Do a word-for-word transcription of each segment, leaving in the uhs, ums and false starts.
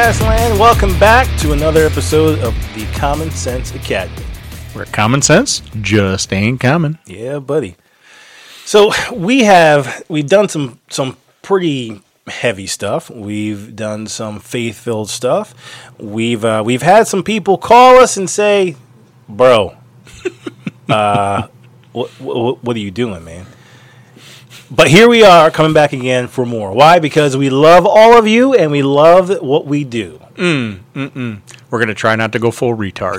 podcast land. Welcome back to another episode of the Common Sense Academy. Where common sense just ain't common. Yeah, buddy. So we have we've done some some pretty heavy stuff. We've done some faith-filled stuff. We've uh, we've had some people call us and say, "Bro, uh, what, what what are you doing, man?" But here we are coming back again for more. Why? Because we love all of you and we love what we do. Mm, mm-mm. We're going to try not to go full retard.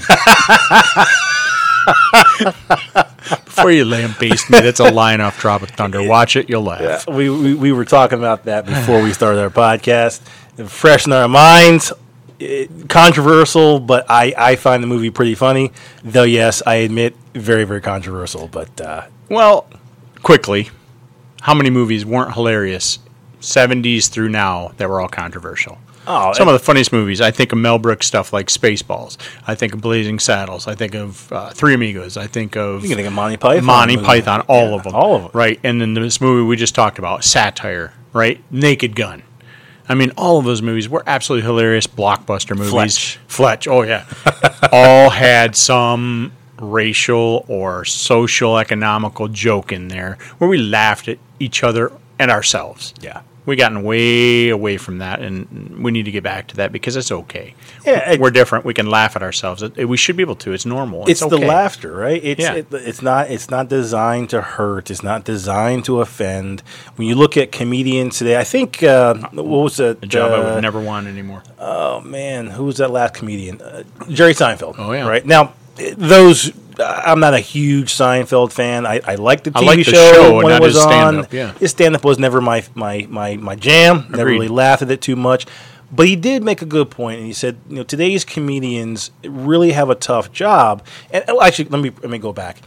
Before you lambaste me, that's a line off Tropic Thunder. Watch it, you'll laugh. Yeah, we, we we were talking about that before we started our podcast. Fresh in our minds. It, controversial, but I, I find the movie pretty funny. Though, yes, I admit, very, very controversial. But uh, Well, quickly. How many movies weren't hilarious, seventies through now, that were all controversial? Oh, Some of the funniest movies. I think of Mel Brooks stuff like Spaceballs. I think of Blazing Saddles. I think of uh, Three Amigos. I think of You can think of Monty Python. Monty movie. Python, all Yeah, of them. all of them. Right, and then this movie we just talked about, satire, right? Naked Gun. I mean, all of those movies were absolutely hilarious blockbuster movies. Fletch. Fletch, oh yeah. All had some racial or social economical joke in there where we laughed at each other and ourselves. Yeah. We've gotten way away from that, and we need to get back to that because it's okay. Yeah, it- We're different. We can laugh at ourselves. It- We should be able to. It's normal. It's, It's the okay. laughter, right? It's Yeah. it, it's not it's not designed to hurt. It's not designed to offend. When you look at comedians today, I think uh, what was it? A job I uh, would never want anymore. Oh man, who was that last comedian? Uh, Jerry Seinfeld. Oh, yeah. Right now, those uh, I'm not a huge Seinfeld fan. I, I liked the T I V liked the show, show and when it not was his on. stand-up, yeah. His stand-up was never my my my, my jam. Never Agreed. really laughed at it too much. But he did make a good point, and he said, you know, today's comedians really have a tough job. And oh, actually, let me let me go back.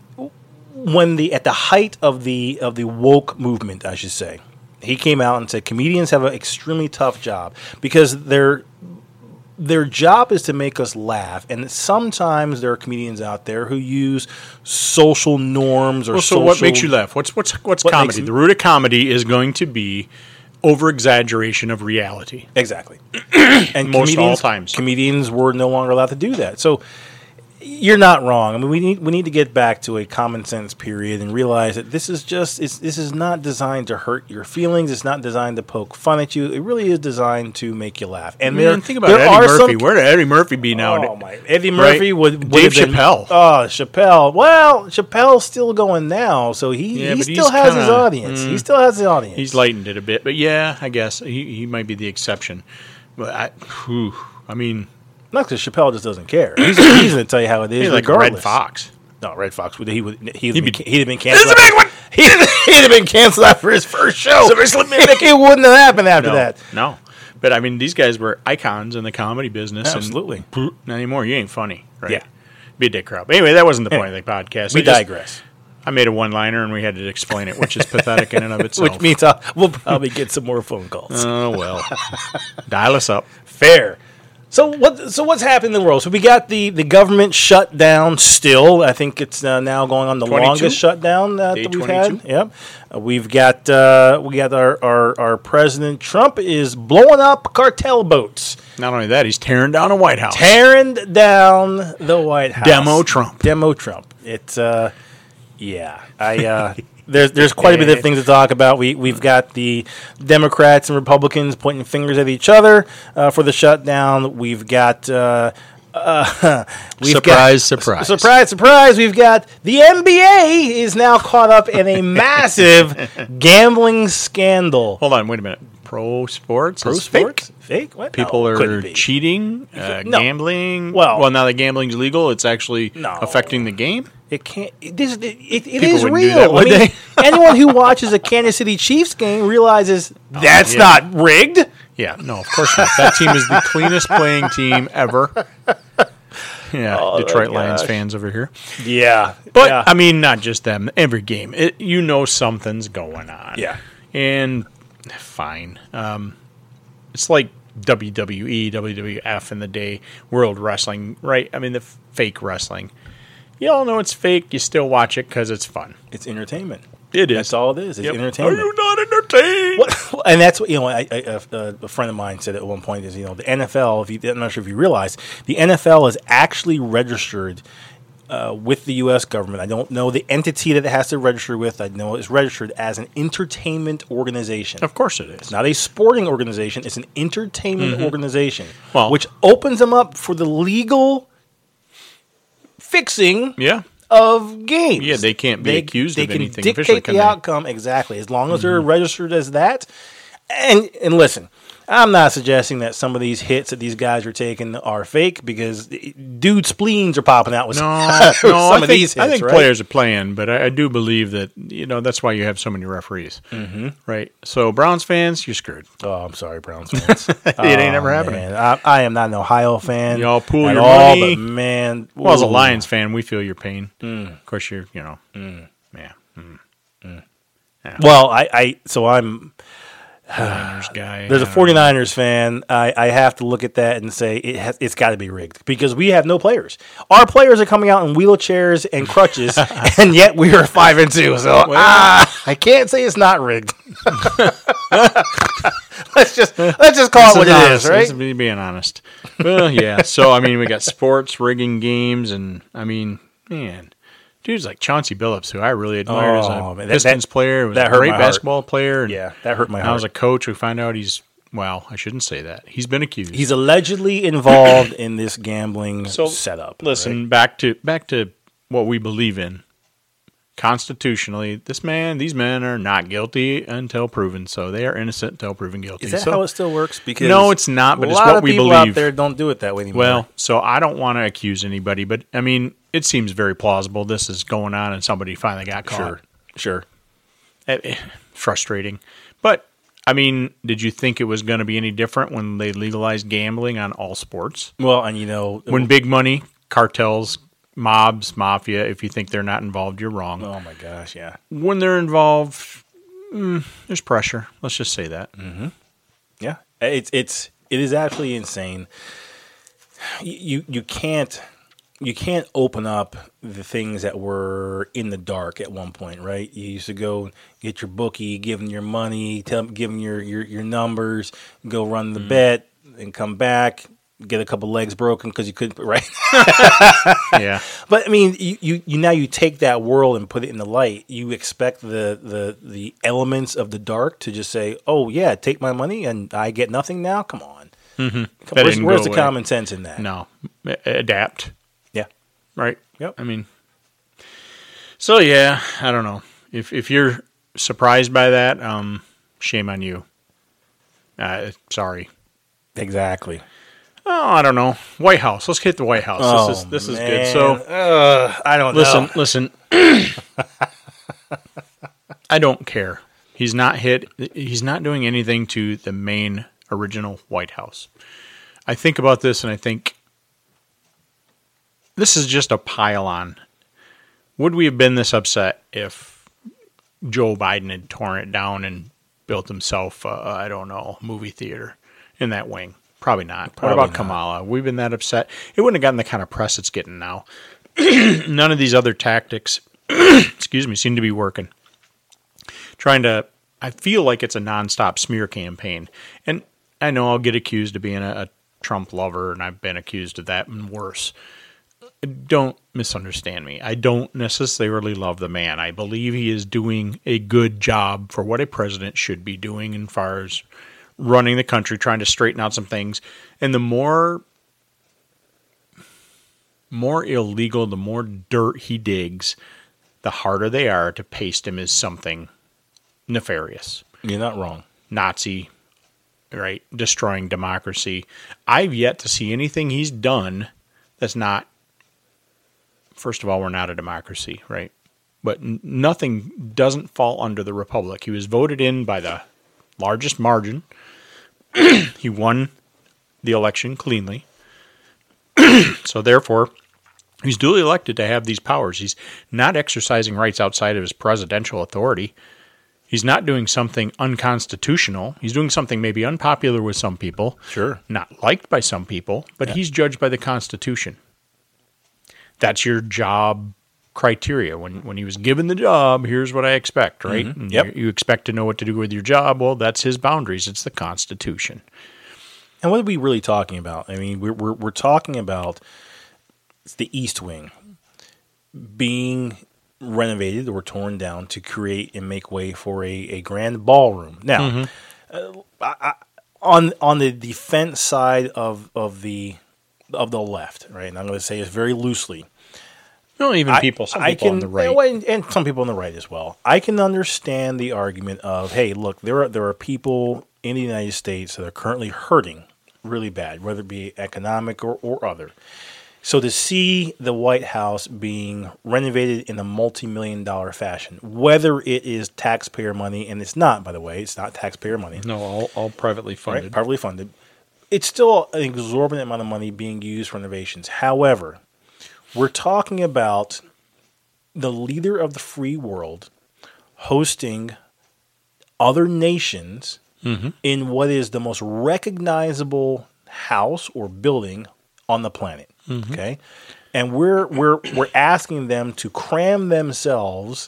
When the at the height of the of the woke movement, I should say, he came out and said comedians have an extremely tough job because they're their job is to make us laugh, and sometimes there are comedians out there who use social norms or Well, so social. what makes you laugh? What's what's what's What comedy? makes- The root of comedy is going to be over exaggeration of reality. Exactly. And Most all comedians, times. comedians were no longer allowed to do that. So you're not wrong. I mean, we need we need to get back to a common sense period and realize that this is just it's, this is not designed to hurt your feelings. It's not designed to poke fun at you. It really is designed to make you laugh. And there, Man, think about there Eddie are Murphy. some- Where did Eddie Murphy be now? Oh my! Eddie Murphy Right? would, would Dave have been, Chappelle. Oh, Chappelle. Well, Chappelle's still going now, so he, Yeah, he but still he's has his kinda- audience. He mm. still has the audience. He's lightened it a bit, but yeah, I guess he he might be the exception. But I, whew, I mean, not because Chappelle just doesn't care. He's, he's going to tell you how it is, he's like regardless. Red Fox. No, Red Fox. Would he would he would He'd be, be- he'd have been canceled. This is a big one! He'd, he'd have been canceled after his first show. Somebody slip me a Mickey. It wouldn't have happened after No, that. no. But I mean, these guys were icons in the comedy business. and Absolutely. not anymore. You ain't funny, right? Yeah. Be a dick crowd. But anyway, that wasn't the point Anyway, of the podcast. We I just- digress. I made a one-liner and we had to explain it, which is pathetic in and of itself. Which means I'll, we'll probably get some more phone calls. Oh well, dial us up. Fair. So what? So what's happened in the world? So we got the, the government shut down. Still, I think it's uh, now going on the twenty-two? longest shutdown uh, Day that we've twenty-two? had. Yep. Uh, we've got uh, we got our, our our president Trump is blowing up cartel boats, Not only that, he's tearing down a White House. tearing down the White House. Demo Trump. Demo Trump. It's uh, yeah. I uh, there's there's quite a bit of things to talk about. We we've got the Democrats and Republicans pointing fingers at each other uh, for the shutdown. We've got. Uh, uh, we've Surprise, got, surprise. surprise, surprise! We've got the N B A is now caught up in a massive gambling scandal. Hold on, wait a minute. Pro sports? Pro is sports, fake? fake? What? People No, couldn't are be. cheating, uh, No. gambling. Well- well, now that gambling's legal, it's actually No. affecting the game. It can't. It, this, it, it, it People is wouldn't do real. that, would I mean, they? anyone who watches a Kansas City Chiefs game realizes that's yeah. not rigged. Yeah, no, of course not. That team is the cleanest playing team ever. Yeah, Oh, Detroit my Lions gosh. fans over here. Yeah, But, yeah. I mean, not just them. Every game. It, you know something's going on. Yeah. And fine. Um, it's like W W E, W W F in the day, World Wrestling, right? I mean, the f- fake wrestling. You all know it's fake. You still watch it because it's fun. it's entertainment. It is. That's all it is. It's Yep. entertainment. Are you not entertained? What, and that's what you know. I, I, a, a friend of mine said at one point is you know the N F L. If you, I'm not sure if you realize the N F L is actually registered uh, with the U S government. I don't know the entity that it has to register with. I know it's registered as an entertainment organization. Of course it is. It's not a sporting organization. It's an entertainment Mm-hmm. organization, Well- which opens them up for the legal fixing Yeah. of games. Yeah, they can't be accused they of can anything dictate officially, can the they? outcome exactly as long as they're registered as that. And and listen, I'm not suggesting that some of these hits that these guys are taking are fake because dude spleens are popping out with No, some, no. some I of think, these hits. I think right? players are playing, but I, I do believe that you know that's why you have so many referees, mm-hmm. right? So Browns fans, you're screwed. Oh, I'm sorry, Browns fans. It ain't ever happening. Man, I, I am not an Ohio fan. Y'all pool at your all, money. but man, Well, as a ooh. Lions fan, we feel your pain. Mm. Of course, you're you know, yeah, Well, I, I so I'm. Niners guy. There's a I don't know. 49ers fan. I, I have to look at that and say it has, it's got to be rigged because we have no players. Our players are coming out in wheelchairs and crutches, and yet we are five and two. So ah, I can't say it's not rigged. let's just let's just call it what it honest. is, right? This is me being honest. Well, yeah. So I mean, we got sports rigging games, and I mean, man, dudes like Chauncey Billups, who I really admired as Oh, a man, that- Pistons that- player, was that a hurt great my heart. basketball player. And Yeah, that hurt my now as heart. a coach, we find out he's well. I shouldn't say that. He's been accused. He's allegedly involved in this gambling So, setup. Listen, right? back to back to what we believe in. Constitutionally, this man, these men are not guilty until proven so. They are innocent until proven guilty. Is that so, how it still works? Because No, it's not, but a it's lot what of we people believe. out there don't do it that way anymore. Well, so I don't want to accuse anybody, but I mean, it seems very plausible this is going on and somebody finally got caught. sure, sure. Eh, eh, Frustrating. But, I mean, did you think it was going to be any different when they legalized gambling on all sports? Well, and you know, When big money, cartels, mobs, mafia, if you think they're not involved, you're wrong. oh my gosh, yeah. When they're involved, mm, there's pressure. Let's just say that. Yeah, it's it's it is absolutely insane. You you can't you can't open up the things that were in the dark at one point, right? You used to go get your bookie, give them your money, tell them, give them your, your, your numbers, go run the bet, and come back, get a couple legs broken because you couldn't, right? Yeah. But I mean, you, you, you now you take that world and put it in the light. You expect the, the the elements of the dark to just say, "Oh yeah, take my money and I get nothing now." Come on, Mm-hmm. That where's, didn't where's go the away. common sense in that? No. A- Adapt. Yeah, Right? Yep. I mean, so yeah, I don't know. If if you're surprised by that, um, shame on you. Uh, sorry. exactly. Oh, I don't know. White House. Let's hit the White House. Oh, this is this is man. good. So uh, I don't listen, know. listen. I don't care. He's not hit. He's not doing anything to the main original White House. I think about this and I think this is just a pile on. Would we have been this upset if Joe Biden had torn it down and built himself, uh, I don't know, movie theater in that wing? Probably not. Probably what about not. Kamala? We've been that upset. It wouldn't have gotten the kind of press it's getting now. None of these other tactics, excuse me, seem to be working. Trying to, I feel like it's a nonstop smear campaign. And I know I'll get accused of being a, a Trump lover, and I've been accused of that and worse. Don't misunderstand me. I don't necessarily love the man. I believe he is doing a good job for what a president should be doing as far as running the country, trying to straighten out some things. And the more more illegal, the more dirt he digs, the harder they are to paste him as something nefarious. You're not wrong. Nazi, right? Destroying democracy. I've yet to see anything he's done that's not, first of all, we're not a democracy, right? But n- nothing doesn't fall under the republic. He was voted in by the largest margin. He won the election cleanly. So therefore, he's duly elected to have these powers. He's not exercising rights outside of his presidential authority. He's not doing something unconstitutional. He's doing something maybe unpopular with some people. Sure. Not liked by some people, but he's judged by the Constitution. That's your job criteria. When when he was given the job, here's what I expect, right? Mm-hmm. And Yep. You, you expect to know what to do with your job. Well, that's his boundaries. It's the Constitution. And what are we really talking about? I mean, we're we're, we're talking about the East Wing being renovated or torn down to create and make way for a, a grand ballroom. Now, mm-hmm. uh, I, I, on on the defense side of of the of the left, right? And I'm going to say this very loosely. No, even people, some I, people I can, on the right, and, and some people on the right as well. I can understand the argument of, hey, look, there are there are people in the United States that are currently hurting really bad, whether it be economic or, or other. So to see the White House being renovated in a multi-million dollar fashion, whether it is taxpayer money, and it's not, by the way, it's not taxpayer money. No, all, all privately funded. Right? Privately funded. It's still an exorbitant amount of money being used for renovations. However, we're talking about the leader of the free world hosting other nations mm-hmm. in what is the most recognizable house or building on the planet. Mm-hmm. Okay, and we're we're we're asking them to cram themselves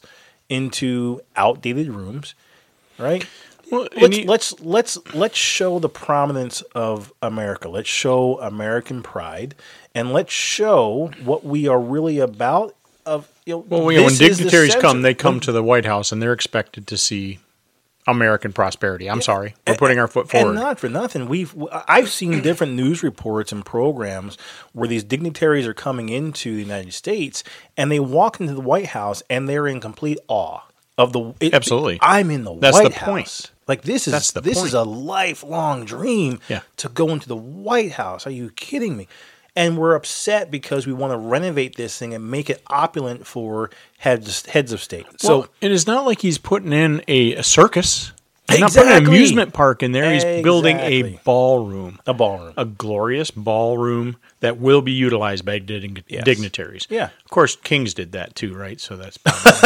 into outdated rooms, right? Well, let's, he, let's let's let's show the prominence of America. Let's show American pride, and let's show what we are really about. Of you know, well, you know, when dignitaries come, they come to the White House, and they're expected to see American prosperity. I'm sorry, we're putting our foot forward. And not for nothing, we've I've seen different news reports and programs where these dignitaries are coming into the United States, and they walk into the White House, and they're in complete awe of the. It, Absolutely, I'm in the That's White the House. Point. Like this is That's the this point. is a lifelong dream yeah. to go into the White House. Are you kidding me? And we're upset because we want to renovate this thing and make it opulent for heads heads of state. Well, so it is not like he's putting in a, a circus. He's exactly. not putting an amusement park in there. He's exactly. building a ballroom. A ballroom. A glorious ballroom that will be utilized by dig- yes. dignitaries. Yeah. Of course, kings did that too, right? So that's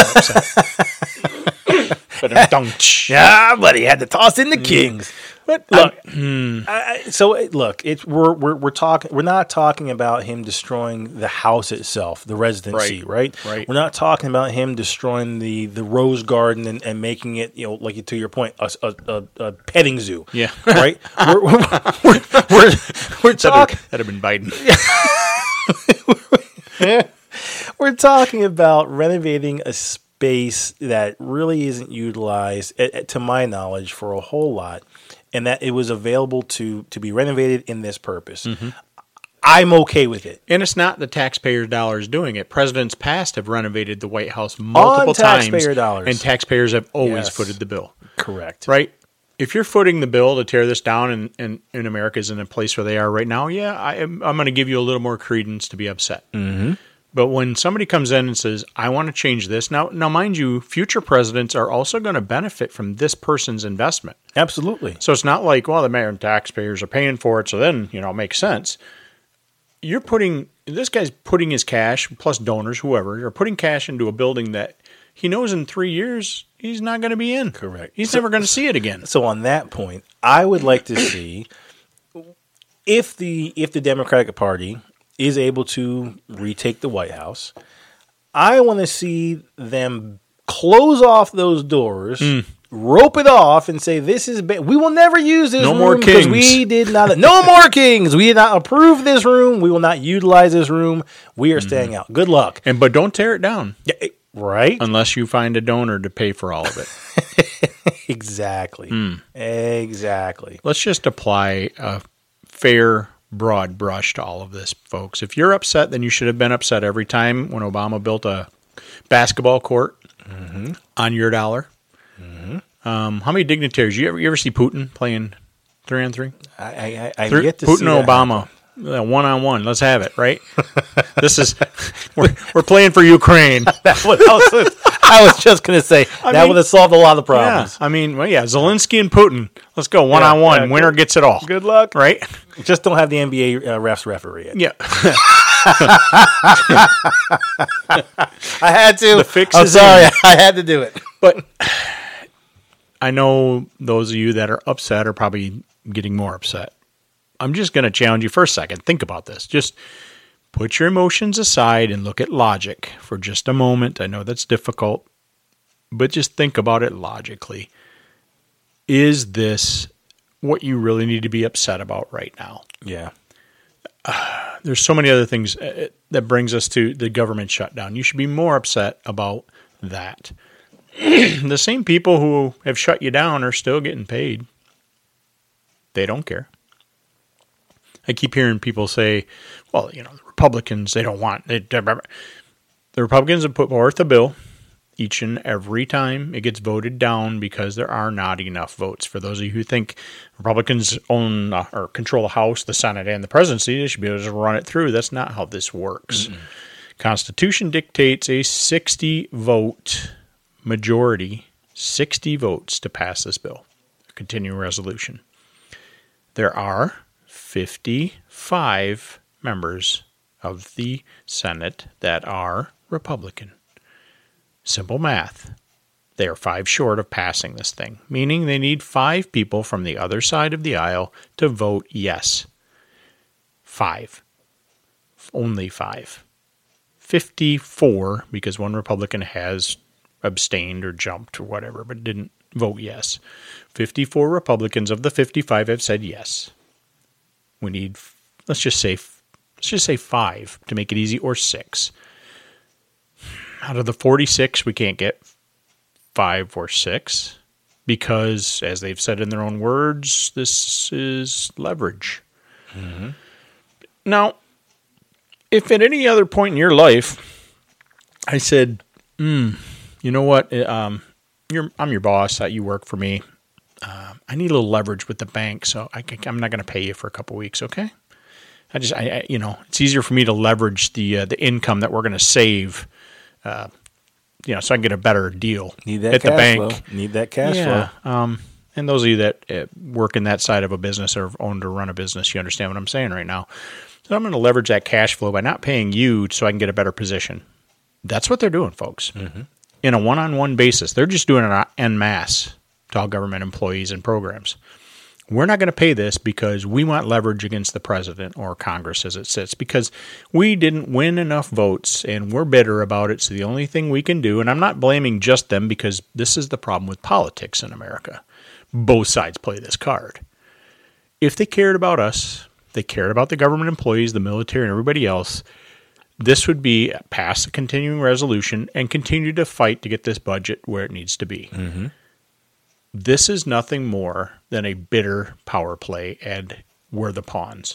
probably but yeah, but he had to toss in the kings. But look, um, I, so look, it's we're we're we're talking. We're not talking about him destroying the house itself, the residency, right? Right. right. We're not talking about him destroying the, the rose garden and, and making it, you know, like to your point, a a, a, a petting zoo. Yeah. Right. we're, we're, we're, we're, we're talking. That'd have been Biden. We're talking about renovating a space that really isn't utilized, to my knowledge, for a whole lot. And that it was available to, to be renovated in this purpose. Mm-hmm. I'm okay with it. And it's not the taxpayers' dollars doing it. Presidents past have renovated the White House multiple On taxpayer times. dollars. And taxpayers have always Yes. footed the bill. Correct. Right? If you're footing the bill to tear this down and, and, and America's in a place where they are right now, yeah, I am, I'm going to give you a little more credence to be upset. Mm-hmm. But when somebody comes in and says, I want to change this, now, now mind you, future presidents are also going to benefit from this person's investment. Absolutely. So it's not like, well, the American taxpayers are paying for it, so then, you know, it makes sense. You're putting, this guy's putting his cash, plus donors, whoever, you're putting cash into a building that he knows in three years he's not going to be in. Correct. He's so, never going to see it again. So on that point, I would like to see if the if the Democratic Party is able to retake the White House, I want to see them close off those doors, mm. rope it off, and say, "This is ba- we will never use this no room more because kings. we did not. No more kings. We did not approve this room. We will not utilize this room. We are mm. staying out. Good luck." And but don't tear it down, yeah, it, right? Unless you find a donor to pay for all of it. Exactly. Mm. Exactly. Let's just apply a fair, broad brush to all of this, folks. If you're upset, then you should have been upset every time when Obama built a basketball court mm-hmm. on your dollar. Mm-hmm. Um, how many dignitaries? You ever, you ever see Putin playing three on three? I, I, I three, get to Putin see and Obama, uh, one on one. Let's have it, right? This is we're, we're playing for Ukraine. That's what I was. I was just going to say I that mean, would have solved a lot of the problems. Yeah, I mean, well, yeah, Zelensky and Putin. Let's go one yeah, on one. Yeah, Winner gets it all. Good luck, right? Just don't have the N B A uh, refs referee it. Yeah. I had to. The fix I'm is sorry. in. I had to do it. But I know those of you that are upset are probably getting more upset. I'm just going to challenge you for a second. Think about this. Just Put your emotions aside and look at logic for just a moment. I know that's difficult, but just think about it logically. Is this what you really need to be upset about right now? Yeah. Uh, there's so many other things uh, that brings us to the government shutdown. You should be more upset about that. The same people who have shut you down are still getting paid. They don't care. I keep hearing people say, well, you know, the Republicans, they don't want it. The Republicans have put forth a bill each and every time it gets voted down because there are not enough votes. For those of you who think Republicans own uh, or control the House, the Senate, and the presidency, they should be able to run it through. That's not how this works. Mm-mm. Constitution dictates a sixty vote majority, sixty votes to pass this bill, a continuing resolution. There are fifty-five members of the Senate that are Republican. Simple math. They are five short of passing this thing, meaning they need five people from the other side of the aisle to vote yes. Five. Only five. fifty-four, because one Republican has abstained or jumped or whatever, but didn't vote yes. fifty-four Republicans of the fifty-five have said yes. We need, let's just say, let's just say five to make it easy, or six. Out of the forty-six, we can't get five or six because, as they've said in their own words, this is leverage. Mm-hmm. Now, if at any other point in your life I said, mm, you know what, um, you're, I'm your boss, uh, you work for me, uh, I need a little leverage with the bank, so I can, I'm not going to pay you for a couple weeks, okay? I just, I, I, you know, it's easier for me to leverage the uh, the income that we're going to save. Uh, you know, so I can get a better deal Need that at cash the bank. Flow. Need that cash yeah. flow. Um, and those of you that uh, work in that side of a business or owned or run a business, you understand what I'm saying right now. So I'm going to leverage that cash flow by not paying you so I can get a better position. That's what they're doing, folks. Mm-hmm. In a one-on-one basis. They're just doing it en masse to all government employees and programs. We're not going to pay this because we want leverage against the president or Congress as it sits, because we didn't win enough votes and we're bitter about it. So the only thing we can do, and I'm not blaming just them, because this is the problem with politics in America. Both sides play this card. If they cared about us, they cared about the government employees, the military, and everybody else, this would be pass a continuing resolution and continue to fight to get this budget where it needs to be. Mm-hmm. This is nothing more than a bitter power play, and we're the pawns.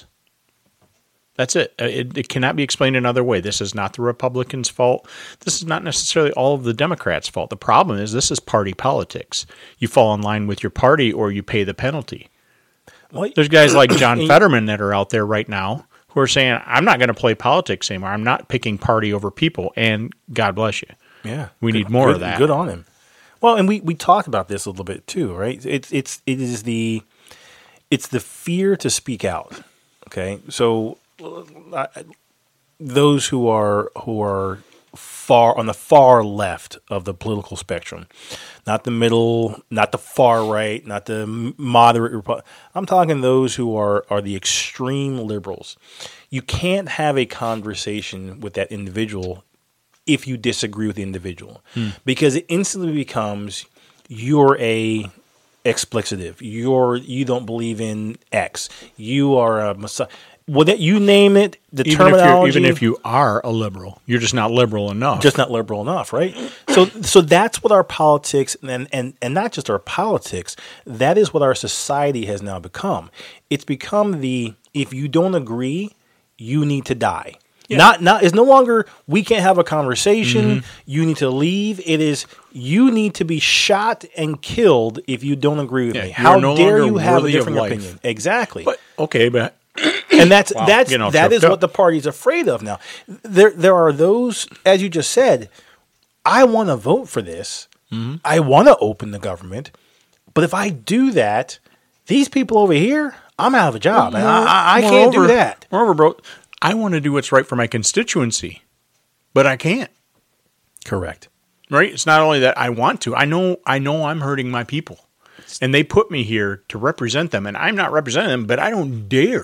That's it. it. It cannot be explained another way. This is not the Republicans' fault. This is not necessarily all of the Democrats' fault. The problem is this is party politics. You fall in line with your party or you pay the penalty. Well, there's guys like John Fetterman that are out there right now who are saying, I'm not going to play politics anymore. I'm not picking party over people, and God bless you. Yeah. We good, need more good, of that. Good on him. Well, and we, we talked about this a little bit too, right? It's it's it is the it's the fear to speak out. Okay, so uh, those who are who are far on the far left of the political spectrum, not the middle, not the far right, not the moderate Repu- I'm talking those who are are the extreme liberals. You can't have a conversation with that individual if you disagree with the individual, hmm. because it instantly becomes you're a explicative. You're you don't believe in X. You are a Messiah. Well, that you name it, the even terminology. If even if you are a liberal, you're just not liberal enough. Just not liberal enough, right? So, so that's what our politics and and and not just our politics. That is what our society has now become. It's become the if you don't agree, you need to die. Yeah. Not, not. It's no longer we can't have a conversation. Mm-hmm. You need to leave. It is you need to be shot and killed if you don't agree with yeah, me. How no dare you have a different life. opinion? Exactly. But okay, but and that's wow, that's you know, that is up. what the party's afraid of now. There there are those, as you just said. I want to vote for this. Mm-hmm. I want to open the government, but if I do that, these people over here, I'm out of a job, well, and I, I can't do that. Moreover, bro. I want to do what's right for my constituency, but I can't. Correct. Right? It's not only that I want to. I know I know I'm hurting my people. And they put me here to represent them, and I'm not representing them, but I don't dare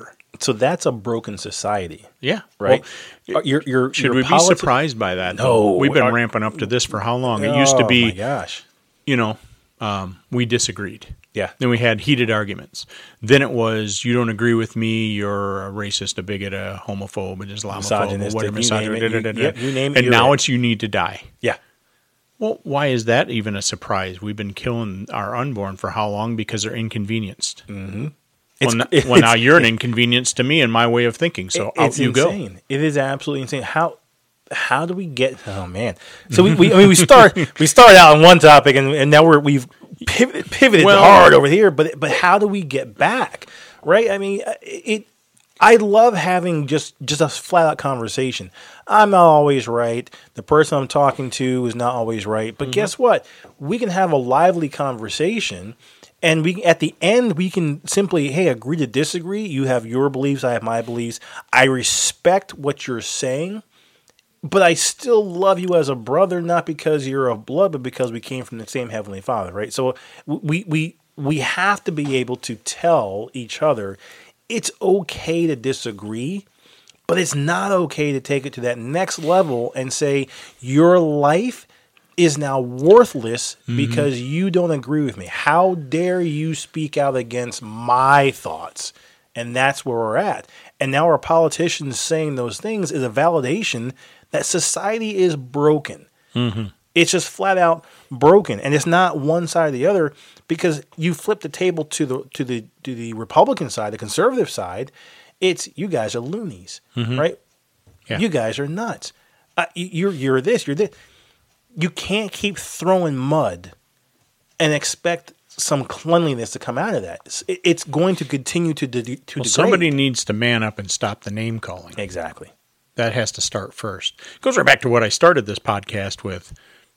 so that's a broken society, Yeah. right? Well, Uh, you're, you're, should you're we politi- be surprised by that? No. though? We've been Are- ramping up to this for how long? It used to Oh, be, my gosh. you know, um, we disagreed. Yeah. Then we had heated arguments. Then it was, you don't agree with me, you're a racist, a bigot, a homophobe, an Islamophobe, Misogynistic, whatever, you name it. misogynist, You- da, da, da, yep, da. you name it, And you're now right. it's you need to die. Yeah. Well, why is that even a surprise? We've been killing our unborn for how long? Because they're inconvenienced. Mm-hmm. Well, It's- n- it's- well, now you're an inconvenience to me and my way of thinking. So It- out it's you insane. It is absolutely insane. How how do we get? Oh man! So we, we I mean we start we started out on one topic and, and now we're we've pivoted, pivoted Well- hard over here. But but how do we get back? Right? I mean it. I love having just just a flat out conversation. I'm not always right. The person I'm talking to is not always right. But guess what? We can have a lively conversation. And we, at the end, we can simply, hey, agree to disagree. You have your beliefs, I have my beliefs. I respect what you're saying, but I still love you as a brother, not because you're of blood, but because we came from the same Heavenly Father, right? So we we we have to be able to tell each other it's okay to disagree, but it's not okay to take it to that next level and say your life is now worthless because you don't agree with me. How dare you speak out against my thoughts? And that's where we're at. And now our politicians saying those things is a validation that society is broken. Mm-hmm. It's just flat out broken. And it's not one side or the other because you flip the table to the to the to the Republican side, the conservative side, it's you guys are loonies, Mm-hmm. right? Yeah. You guys are nuts. Uh, you- you're you're this, you're this. You can't keep throwing mud and expect some cleanliness to come out of that. It's, it's going to continue to de- to Well, degrade. somebody needs to man up and stop the name calling. Exactly. That has to start first. Goes right back to what I started this podcast with.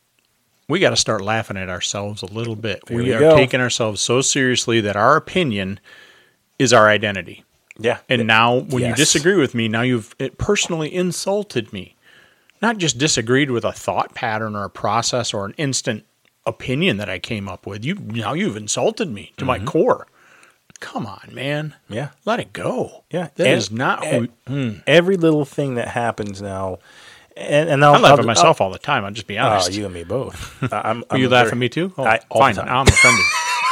We got to start laughing at ourselves a little bit. There we we are go. taking ourselves so seriously that our opinion is our identity. Yeah. And now, when you Yes. disagree with me, now you've it personally insulted me. Not just disagreed with a thought pattern or a process or an instant opinion that I came up with. You now you've insulted me to my core. Come on, man. Yeah. Let it go. Yeah. That And- is not and- who. Every little thing that happens now, and, and I'll, I laugh I'll- at myself all the time. I'll just be I'll- honest. Oh, you and me both. I- I'm, Will I'm you a laugh very- at me too? Oh, I- all fine. the time. Now I'm offended.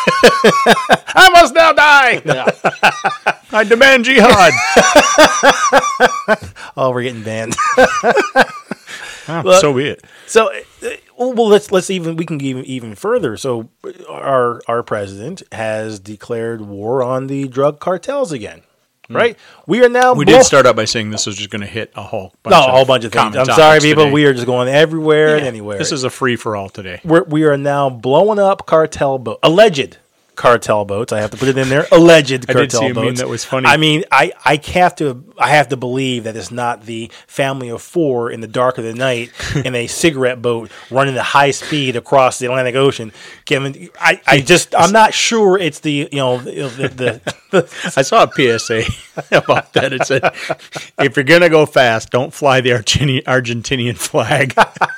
I must now die. I demand jihad. Oh, we're getting banned. Ah, Look, so be it. So, uh, well, let's let's even we can go even even further. So, our our president has declared war on the drug cartels again, right? We are now We blo- did start out by saying this was just going to hit a whole bunch no, of a whole bunch of things. common I'm sorry, topics people. today. We are just going everywhere and Yeah, anywhere. This is a free for all today. We're, we are now blowing up cartel boat, alleged cartel boats. I have to put it in there. Alleged I cartel did see a meme boats. that was funny. I mean, I, I have to I have to believe that it's not the family of four in the dark of the night in a cigarette boat running at high speed across the Atlantic Ocean. Kevin, I, I just I'm not sure it's the you know the, the, the I saw a P S A about that. It said, if you're going to go fast, don't fly the Argentini- Argentinian flag.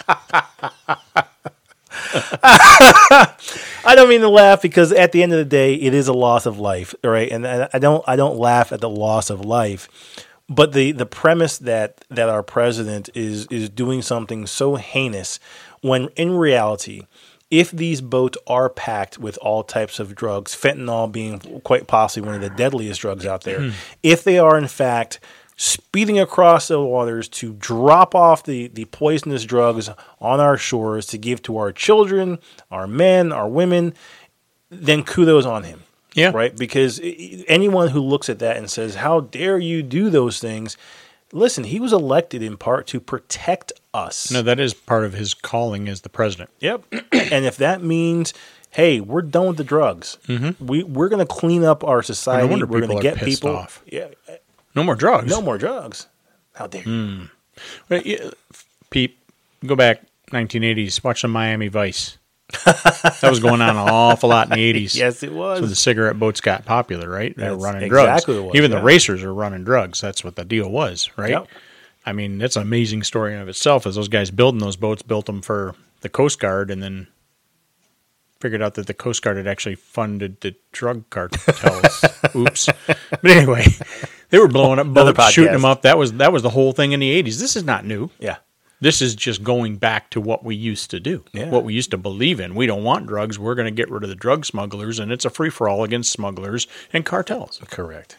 I don't mean to laugh because at the end of the day, it is a loss of life, right? And I I don't I don't laugh at the loss of life, but the, the premise that, that our president is is doing something so heinous, when in reality, if these boats are packed with all types of drugs, fentanyl being quite possibly one of the deadliest drugs out there, if they are in fact speeding across the waters to drop off the, the poisonous drugs on our shores to give to our children, our men, our women, then kudos on him. Yeah. Right? Because anyone who looks at that and says, how dare you do those things? Listen, he was elected in part to protect us. No, that is part of his calling as the president. Yep. And if that means, hey, we're done with the drugs, mm-hmm. we, we're going to clean up our society. wonder we're people going to are get pissed people. off. Yeah. No more drugs. No more drugs. How dare you? But, yeah, Pete, go back nineteen eighties. Watch some Miami Vice. That was going on an awful lot in the eighties. Yes, it was. So the cigarette boats got popular, right? They were That's running exactly drugs. what it was, Even yeah. the racers are running drugs. That's what the deal was, right? Yep. I mean, that's an amazing story in of itself. As those guys building those boats, built them for the Coast Guard, and then figured out that the Coast Guard had actually funded the drug cartels. Oops. But anyway, They were blowing up Another boats, shooting podcast. them up. That was that was the whole thing in the eighties. This is not new. Yeah. This is just going back to what we used to do, Yeah. what we used to believe in. We don't want drugs. We're going to get rid of the drug smugglers, and it's a free-for-all against smugglers and cartels. Correct.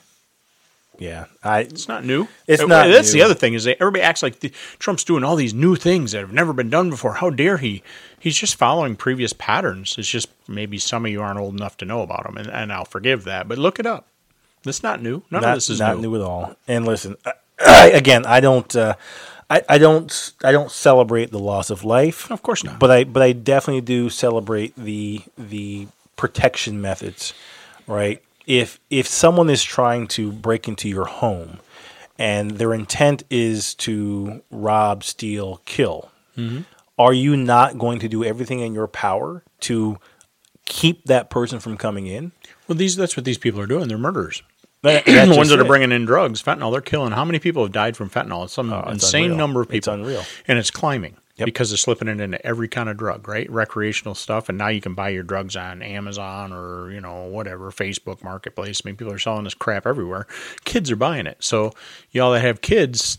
Yeah. I. It's not new. It's Uh, not That's new. the other thing is that everybody acts like the, Trump's doing all these new things that have never been done before. How dare he? He's just following previous patterns. It's just maybe some of you aren't old enough to know about them, and, and I'll forgive that. But look it up. It's not new. None not, of this is not new. new. at all. And listen, I, again, I don't. Uh, I, I don't. I don't celebrate the loss of life. Of course not. But I. But I definitely do celebrate the the protection methods. Right. If if someone is trying to break into your home, and their intent is to rob, steal, kill, Mm-hmm. are you not going to do everything in your power to keep that person from coming in? Well, these that's what these people are doing. They're murderers. That- The that's ones just that are it. bringing in drugs, fentanyl, they're killing. How many people have died from fentanyl? It's some Oh, it's insane unreal. number of It's people. unreal. And it's climbing Yep. because they're slipping it into every kind of drug, right? Recreational stuff. And now you can buy your drugs on Amazon or, you know, whatever, Facebook Marketplace. I mean, people are selling this crap everywhere. Kids are buying it. So y'all that have kids,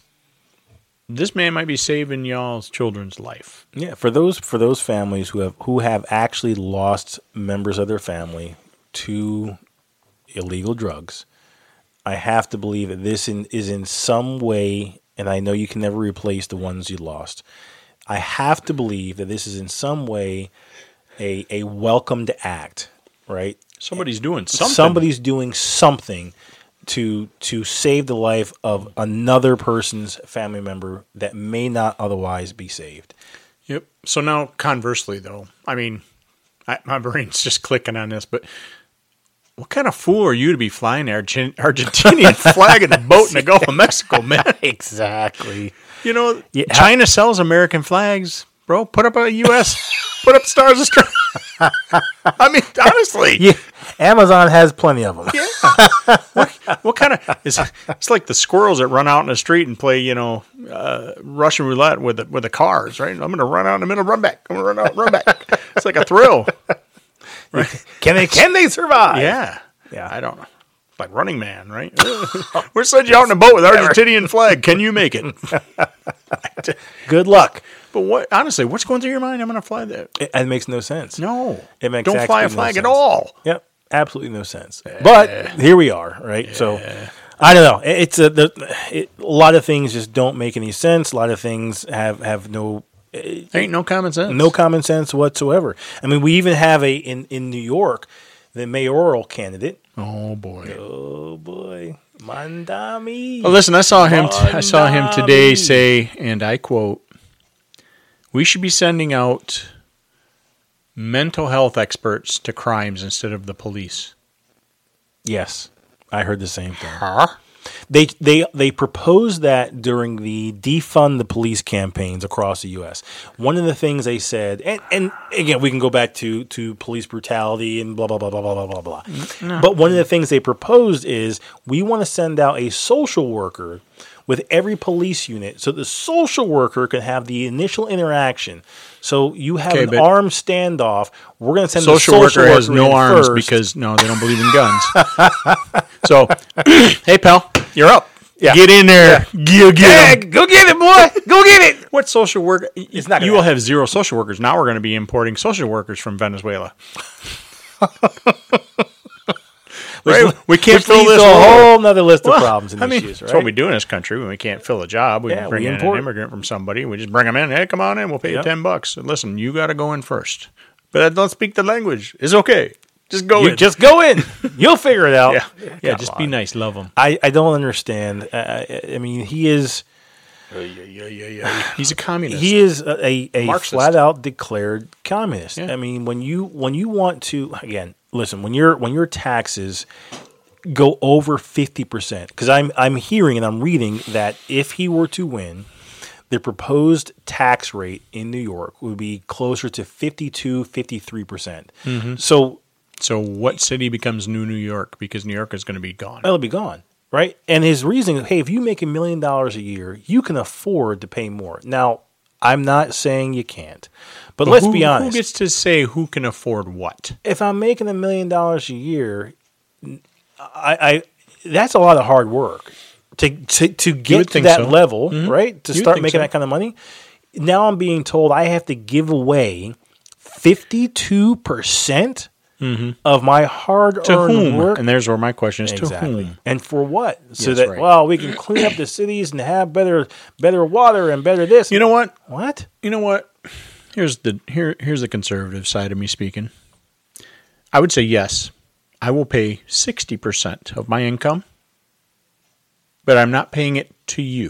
this man might be saving y'all's children's life. Yeah, for those for those families who have who have actually lost members of their family to illegal drugs, I have to believe that this in, is in some way, and I know you can never replace the ones you lost. I have to believe that this is in some way a a welcomed act, right? Somebody's doing something. Somebody's doing something to to save the life of another person's family member that may not otherwise be saved. Yep. So now, conversely, though, I mean, I, my brain's just clicking on this, but what kind of fool are you to be flying the Argent- Argentinian flag in a boat in the Gulf of Mexico, man? Exactly. You know, Yeah. China sells American flags, bro. Put up a U S, put up Stars of Stripes. I mean, honestly. Yeah, Amazon has plenty of them. Yeah. what, what kind of it's, it's like the squirrels that run out in the street and play, you know, uh, Russian roulette with the, with the cars, right? I'm going to run out in the middle, run back. I'm going to run out, run back. It's like a thrill. Right? Can they can they survive? Yeah. Yeah. I don't know. Like Running Man, right? We're sending you out in a boat with Argentinian flag. Can you make it? Good luck. But what? Honestly, what's going through your mind? I'm going to fly there. It, it makes no sense. No, It makes don't fly a absolutely no flag at sense. all. Yep, absolutely no sense. But here we are, right? So I don't know. It- It's a the, it, a lot of things just don't make any sense. A lot of things have have no There ain't no common sense. no common sense whatsoever. I mean, we even have a in in New York, the mayoral candidate. Oh boy. Oh boy, Mandami. Well, listen, I saw him. T- I saw him today Mandami. say, and I quote: "We should be sending out mental health experts to crimes instead of the police." Yes, I heard the same thing. Huh? They they they proposed that during the defund the police campaigns across the U S. One of the things they said, and, and again, we can go back to, to police brutality and blah blah blah blah blah blah blah blah. No. But one of the things they proposed is we want to send out a social worker with every police unit, so the social worker can have the initial interaction. So you have Okay, an but- armed standoff. We're going to send Social, the worker, social worker has no in arms first. because no, they don't believe in guns. So, hey pal, you're up. Yeah. Get in there. Go get Yeah, 'em. go get it, boy. Go get it. What social worker? It's not gonna You will happen. have zero social workers. Now we're going to be importing social workers from Venezuela. Right? We can't Which fill leads this to a role. whole nother list of Well, problems and I mean, issues, right? that's what we do in this country when we can't fill a job. We Yeah, bring we in import. an immigrant from somebody. We just bring them in. Hey, come on in. We'll pay Yep. you ten bucks. And listen, you got to go in first. But I don't speak the language. It's okay. Just go You in. just go in. You'll figure it out. yeah, yeah. Come Just be on. nice. Love them. I, I don't understand. Uh, I I mean, he is Yeah, yeah, yeah, yeah. He's a communist. he is a, a, a Marxist. flat out declared communist. Yeah. I mean, when you when you want to again, listen, when your when your taxes go over fifty percent, because I'm I'm hearing and I'm reading that if he were to win, the proposed tax rate in New York would be closer to fifty-two, fifty-three percent. Mm-hmm. So So what city becomes New New York? Because New York is going to be gone. it'll be gone, right? And his reasoning, hey, if you make a million dollars a year, you can afford to pay more. Now, I'm not saying you can't, but, But let's who, be honest. Who gets to say who can afford what? If I'm making a million dollars a year, I, I that's a lot of hard work to to, to get would to think that so. level, Mhm. right? To You would start think making so. that kind of money. Now I'm being told I have to give away fifty-two percent of my hard-earned To whom? work. And there's where my question is: Exactly. to whom? And for what? So Yes, that right. well, we can clean up the cities and have better better water and better this. You know what? What? You know what? Here's the here here's the conservative side of me speaking. I would say yes. I will pay sixty percent of my income, but I'm not paying it to you.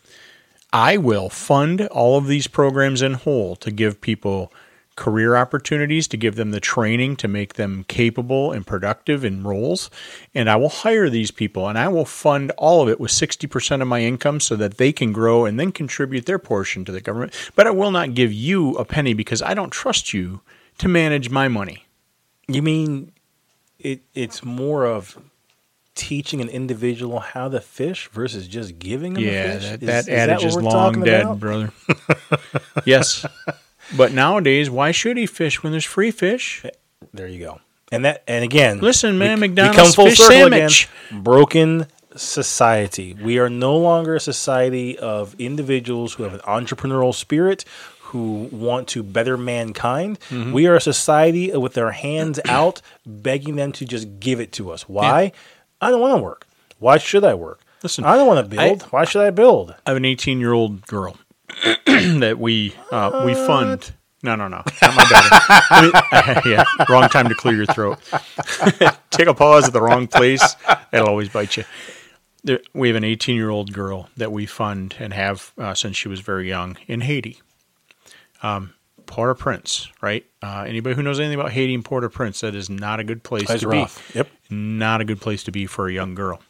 I will fund all of these programs in whole to give people career opportunities, to give them the training to make them capable and productive in roles. And I will hire these people and I will fund all of it with sixty percent of my income so that they can grow and then contribute their portion to the government. But I will not give you a penny because I don't trust you to manage my money. You mean it? It's more of teaching an individual how to fish versus just giving them Yeah, a fish? that, Is- that is adage what is we're long talking dead, about? brother. Yes. But nowadays, why should he fish when there's free fish? There you go. And that, and again, Listen, man, we, McDonald's we come full fish circle sandwich. again. Broken society. We are no longer a society of individuals who have an entrepreneurial spirit, who want to better mankind. Mm-hmm. We are a society with our hands out, begging them to just give it to us. Why? Yeah. I don't want to work. Why should I work? Listen, I don't want to build. I- Why should I build? I have an eighteen-year-old girl that we uh, we fund. No, no, no, not my daughter. Yeah, wrong time to clear your throat. Take a pause at the wrong place. That'll always bite you. There, we have an eighteen-year-old girl that we fund and have uh, since she was very young in Haiti. Um, Port-au-Prince, right? Uh, anybody who knows anything about Haiti and Port-au-Prince, that is not a good place That's to rough. be. Yep. Not a good place to be for a young girl.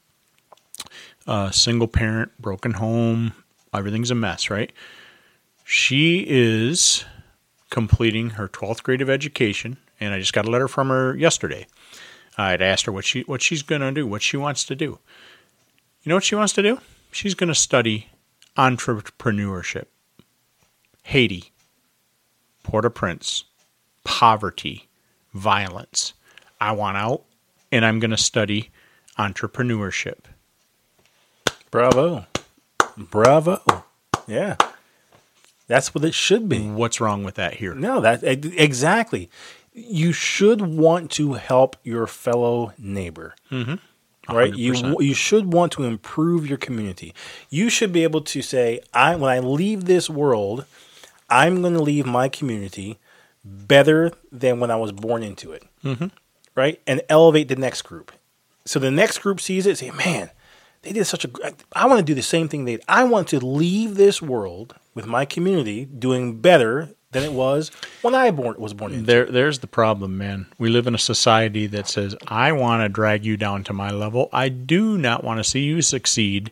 Uh, single parent, broken home, everything's a mess, right? She is completing her twelfth grade of education, and I just got a letter from her yesterday. I'd asked her what she what she's going to do, what she wants to do. You know what she wants to do? She's going to study entrepreneurship. Haiti, Port-au-Prince, poverty, violence. I want out, and I'm going to study entrepreneurship. Bravo. Bravo. Yeah. That's what it should be. What's wrong with that here? No, that exactly. You should want to help your fellow neighbor. Mm-hmm. Right? You you should want to improve your community. You should be able to say, I when I leave this world, I'm going to leave my community better than when I was born into it. Mm-hmm. Right? And elevate the next group. So the next group sees it and say, man, they did such a I want to do the same thing they did. I want to leave this world with my community doing better than it was when I born, was born into. There, there's the problem, man. We live in a society that says, I want to drag you down to my level. I do not want to see you succeed,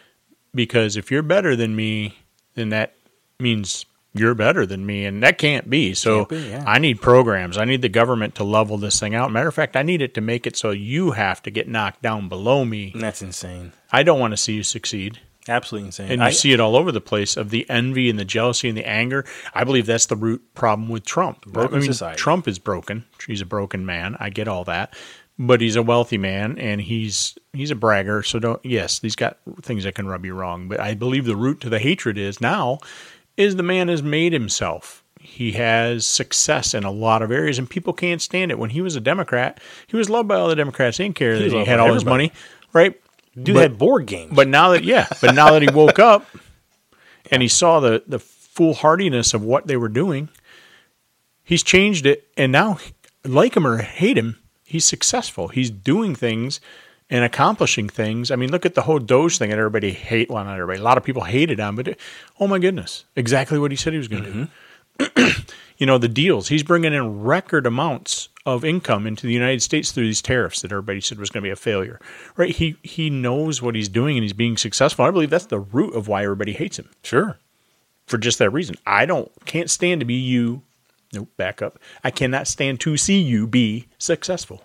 because if you're better than me, then that means you're better than me, and that can't be. So Can't be, yeah. I need programs. I need the government to level this thing out. Matter of fact, I need it to make it so you have to get knocked down below me. And that's insane. I don't want to see you succeed. Absolutely insane. And you I, see it all over the place, of the envy and the jealousy and the anger. I believe that's the root problem with Trump. Broken I mean, society. Trump is broken. He's a broken man. I get all that. But he's a wealthy man, and he's he's a bragger. So don't. Yes, he's got things that can rub you wrong. But I believe the root to the hatred is now is the man has made himself. He has success in a lot of areas, and people can't stand it. When he was a Democrat, he was loved by all the Democrats. They didn't care He that was he loved had by all his everybody. money, right? Dude but- had board games. But now that yeah, but now that he woke up and he saw the the foolhardiness of what they were doing, he's changed it, and now, like him or hate him, he's successful. He's doing things and accomplishing things. I mean, look at the whole Doge thing that everybody hate. Well, not everybody. A lot of people hated on, but oh my goodness, exactly what he said he was going to Mm-hmm. do. You know, the deals. He's bringing in record amounts of income into the United States through these tariffs that everybody said was going to be a failure. Right? He he knows what he's doing, and he's being successful. I believe that's the root of why everybody hates him, sure. for just that reason. I don't can't stand to be you. Nope, back up. I cannot stand to see you be successful.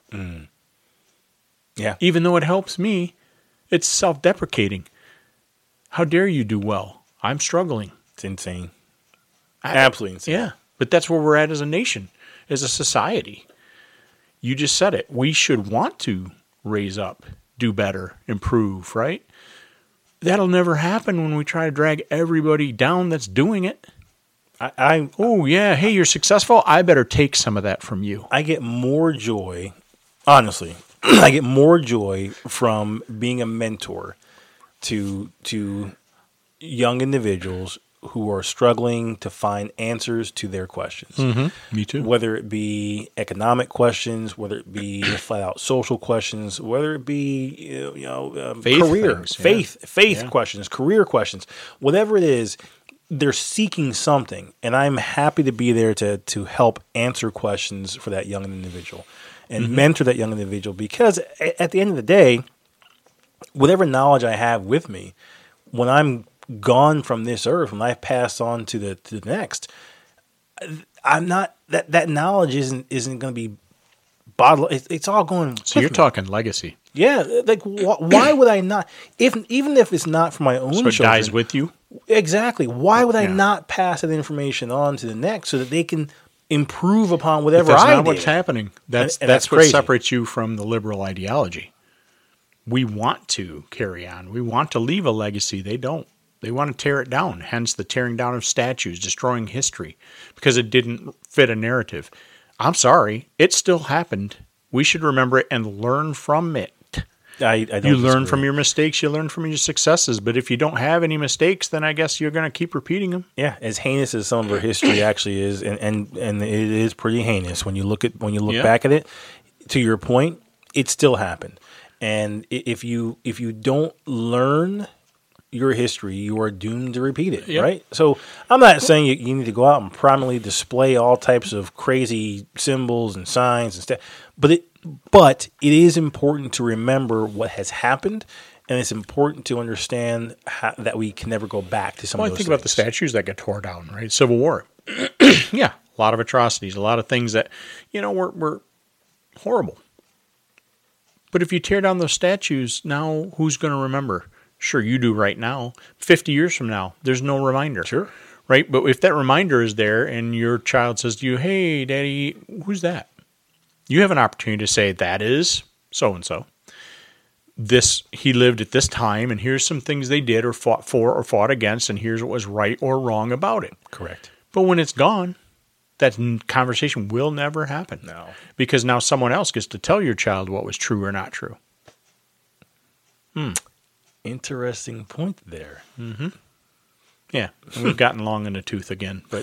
Yeah. Even though it helps me, it's self-deprecating. How dare you do well? I'm struggling. It's insane. I- Absolutely insane. Yeah, but that's where we're at as a nation, as a society. You just said it. We should want to raise up do better, improve, right? That'll never happen when we try to drag everybody down that's doing it. I, I Oh, yeah, hey, you're successful. I better take some of that from you. I get more joy, honestly, I get more joy from being a mentor to to young individuals who are struggling to find answers to their questions. Mm-hmm. Me too. Whether it be economic questions, whether it be flat out social questions, whether it be you know um, Faith career, things, yeah. faith, faith Yeah. questions, career questions, whatever it is, they're seeking something, and I'm happy to be there to to help answer questions for that young individual and Mm-hmm. mentor that young individual. Because a- at the end of the day, whatever knowledge I have with me, when I'm gone from this earth, when I pass on to the to the next, I'm not that that knowledge isn't isn't going to be bottled. It's, it's all going. So with you're me. talking legacy. Yeah, like wh- why would I not? If even if it's not for my own So it children, dies with you. exactly. Why would I Yeah. not pass that information on to the next so that they can improve upon But whatever that's I not did? what's happening. That's And- and that's, that's what crazy. separates you from the liberal ideology. We want to carry on. We want to leave a legacy. They don't. They want to tear it down. Hence the tearing down of statues, destroying history because it didn't fit a narrative. I'm sorry. It still happened. We should remember it and learn from it. I, I don't You learn disagree. from your mistakes. You learn from your successes. But if you don't have any mistakes, then I guess you're going to keep repeating them. Yeah, as heinous as some of our history actually is, and, and, and it is pretty heinous when you look at when you look Yeah. back at it. To your point, it still happened, and i- if you if you don't learn your history, you are doomed to repeat it. Yep. Right. So I'm not saying you, you need to go out and prominently display all types of crazy symbols and signs and stuff, but it but it is important to remember what has happened. And it's important to understand how, that we can never go back to some Well, of I those think about the things. statues that got tore down, right? Civil War. Yeah, a lot of atrocities, a lot of things that, you know, were, were horrible. But if you tear down those statues, now who's going to remember? Sure, you do right now. fifty years from now, there's no reminder. Sure. Right? But if that reminder is there and your child says to you, hey, Daddy, who's that? You have an opportunity to say, that is so-and-so. This, he lived at this time, and here's some things they did or fought for or fought against, and here's what was right or wrong about it. Correct. But when it's gone, that n- conversation will never happen. No. Because now someone else gets to tell your child what was true or not true. Interesting point there. Yeah, and we've gotten long in the tooth again, but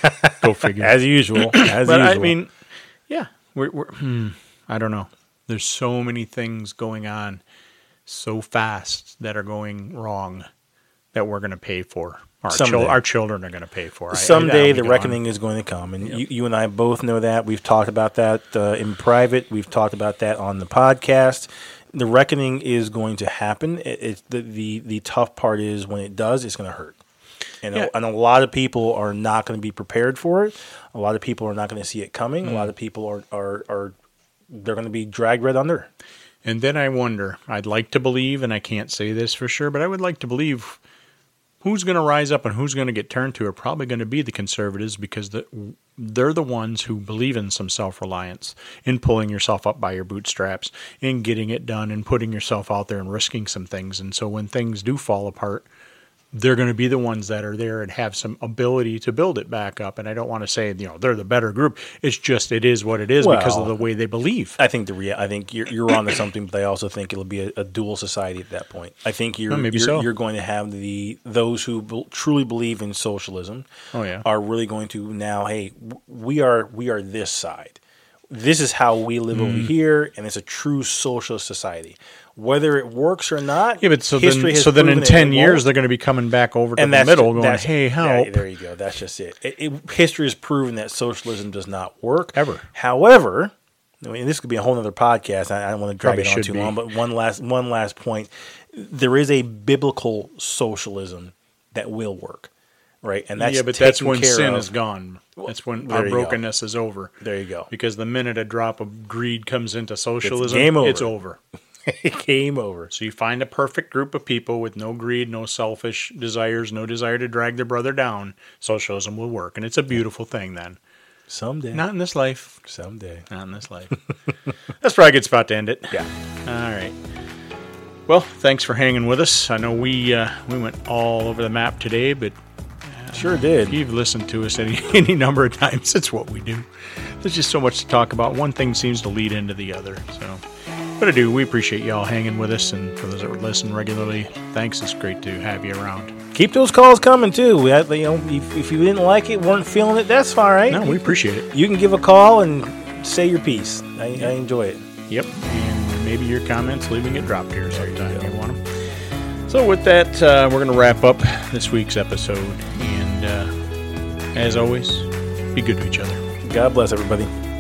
go figure. As usual. As but usual. I mean, yeah, we're, we're hmm, I don't know. There's so many things going on so fast that are going wrong that we're going to pay for. Our, Someday. chil- our children are going to pay for. I- I- someday I'll be the gone. reckoning is going to come, and you, you and I both know that. We've talked about that uh, in private. We've talked about that on the podcast. The reckoning is going to happen. It, it's the, the the tough part is when it does, it's going to hurt, and, Yeah. a, and a lot of people are not going to be prepared for it. A lot of people are not going to see it coming. Mm. A lot of people are are are they're going to be dragged right under. And then I wonder, I'd like to believe, and I can't say this for sure, but I would like to believe who's going to rise up and who's going to get turned to are probably going to be the conservatives because the, they're the ones who believe in some self-reliance, in pulling yourself up by your bootstraps, in getting it done and putting yourself out there and risking some things. And so when things do fall apart, they're going to be the ones that are there and have some ability to build it back up. And I don't want to say, you know, they're the better group. It's just, it is what it is because of Well, the way they believe. I think the rea- I think you're you're onto something, but I also think it'll be a, a dual society at that point. I think you're Oh, maybe you're, so. you're going to have the those who be, truly believe in socialism. Oh, yeah. are really going to now. Hey, w- we are we are this side. This is how we live Mm-hmm. over here, and it's a true socialist society. Whether it works or not, Yeah, but so history then, has so then in proven it ten years, won't. they're going to be coming back over to and the that's middle ju- going, that's- hey, yeah, help. there you go. That's just it. It, it. History has proven that socialism does not work Ever. However, I mean, this could be a whole other podcast. I, I don't want to drag Probably it on should too be. long, but one last one last point: there is a biblical socialism that will work, right? And that's yeah, but that's taken when care sin of. is gone. That's when there our you go. brokenness is over. There you go. Because the minute a drop of greed comes into socialism, game over. it's over. Game over. So you find a perfect group of people with no greed, no selfish desires, no desire to drag their brother down. Socialism will work, and it's a beautiful thing. Then, Someday. not in this life. Someday. Not in this life. That's probably a good spot to end it. Yeah. All right. Well, thanks for hanging with us. I know we uh, we went all over the map today, but sure did. If you've listened to us any any number of times, it's what we do. There's just so much to talk about. One thing seems to lead into the other. So, but I do. We appreciate y'all hanging with us, and for those that listen regularly, thanks. It's great to have you around. Keep those calls coming too. We have, you know, if, if you didn't like it, weren't feeling it, that's all right. No, we appreciate it. You can give a call and say your piece. I, I enjoy it. Yep, and maybe your comments, leaving it dropped here sometime if you want them. So with that, uh, we're going to wrap up this week's episode, and uh, as always, be good to each other. God bless everybody.